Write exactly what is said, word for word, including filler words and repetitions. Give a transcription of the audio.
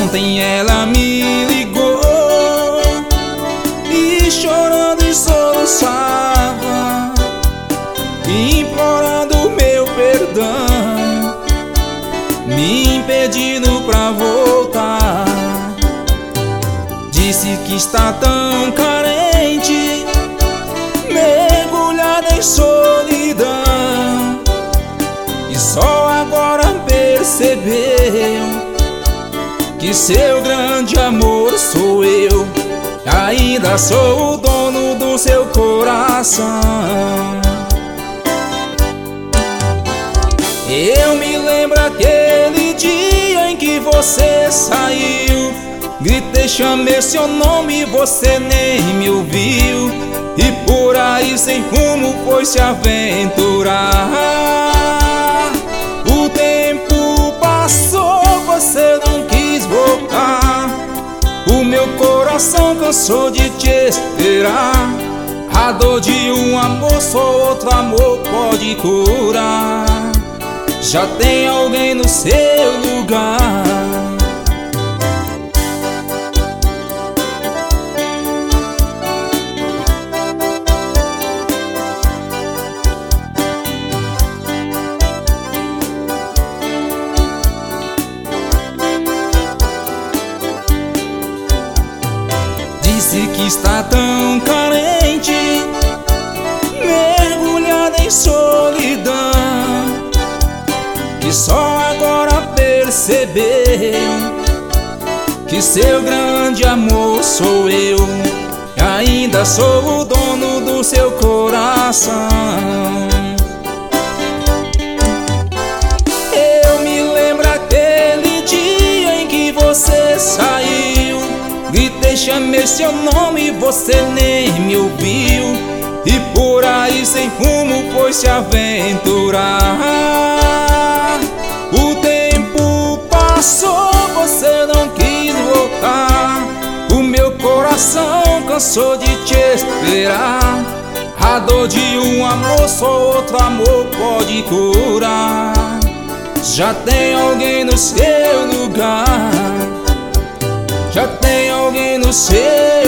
Ontem ela me ligou e chorando e soluçava, implorando meu perdão, me impedindo pra voltar. Disse que está tão carente, mergulhada em solidão, e só agora percebeu que seu grande amor sou eu. Ainda sou o dono do seu coração. Eu me lembro aquele dia em que você saiu, gritei, chamei seu nome, você nem me ouviu, e por aí sem rumo foi se aventurar. O tempo passou, você não quis voltar, o meu coração cansou de te esperar. A dor de um amor só outro amor pode curar. Já tem alguém no seu lugar. Disse que está tão carente, mergulhada em solidão, que só agora percebeu que seu grande amor sou eu. E ainda sou o dono do seu coração. Eu me lembro aquele dia em que você saiu, gritei, chamei seu nome, você nem me ouviu, e por aí sem rumo foi se aventurar. O tempo passou, você não quis voltar, o meu coração cansou de te esperar. A dor de um amor só outro amor pode curar. Já tem alguém no seu lugar. Já tem alguém no seu